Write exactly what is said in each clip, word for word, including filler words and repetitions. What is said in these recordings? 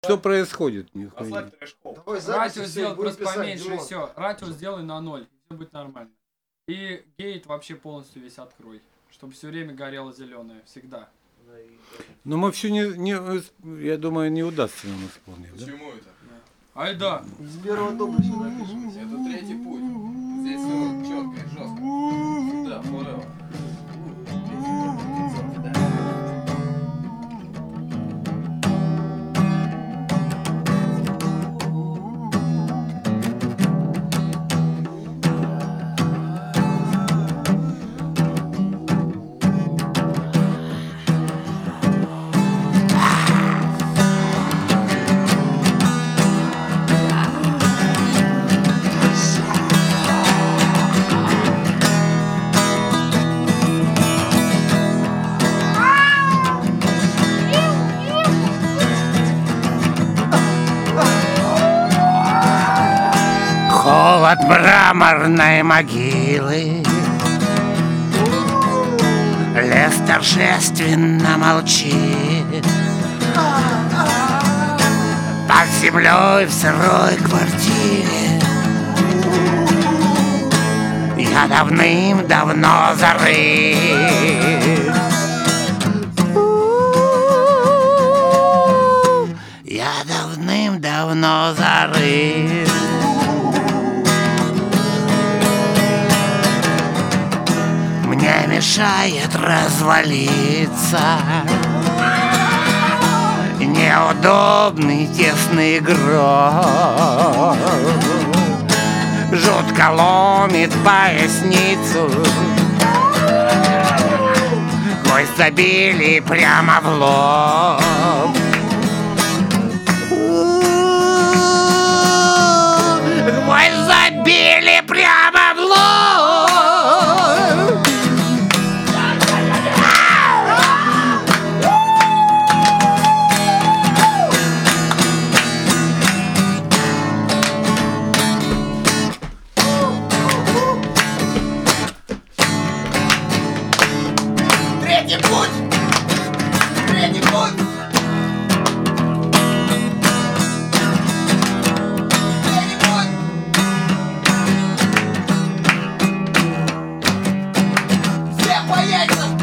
Что происходит? Послать трэш-кол. Радио сделать просто поменьше, и все. Радио сделай на ноль, все будет нормально. И гейт вообще полностью весь открой, чтобы все время горело зеленое, всегда. Но мы все не, не, я думаю, не удастся нам исполнить. Да? Почему это? Ай да. С первого дома все напишем. Это третий путь. Здесь все четко и жестко. Сюда, forever. Холод мраморной могилы, лес торжественно молчит. Под землей в сырой квартире я давным-давно зарыт. Я давным-давно зарыт. Мне мешает развалиться неудобный тесный гроб. Жутко ломит поясницу, кость забили прямо в лоб. Кость забили прямо в лоб. Третий путь! Третий путь! Третий путь! Все по яйцам!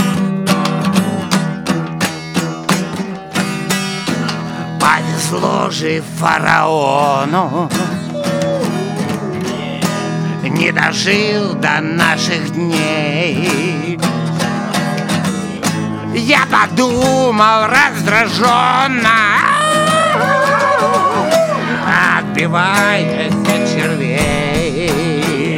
Повезло же фараону, не дожил до наших дней. Я подумал раздраженно, отбиваясь от червей.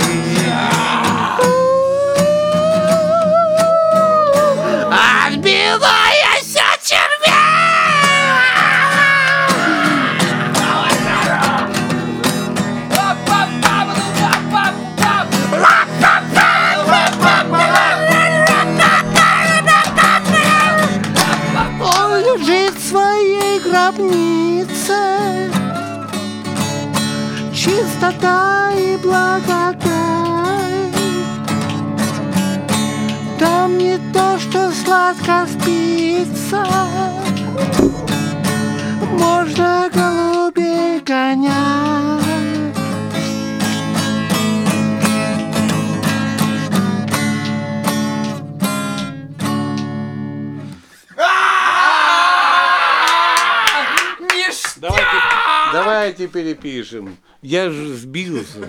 Отбиваясь от червей. Он лежит в своей гробнице, чистота и благодать. Там не то, что сладко спится, можно голубей гонять. Давайте, давайте перепишем. Я же сбился.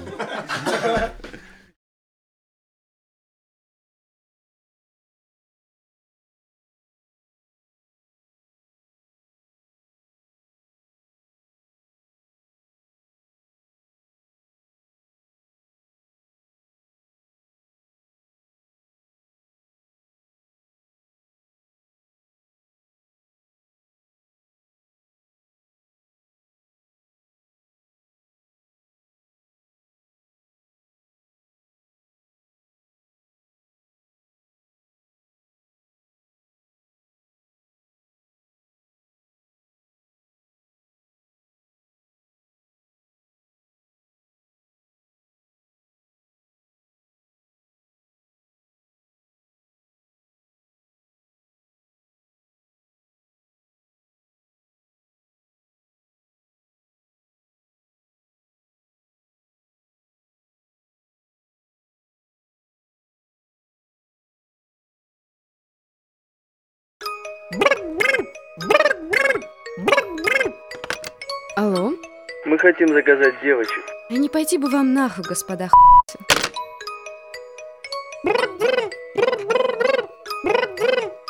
Алло? Мы хотим заказать девочек. А не пойти бы вам нахуй, господа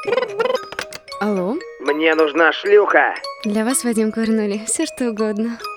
Алло? Мне нужна шлюха. Для вас, Вадим, курнули все что угодно.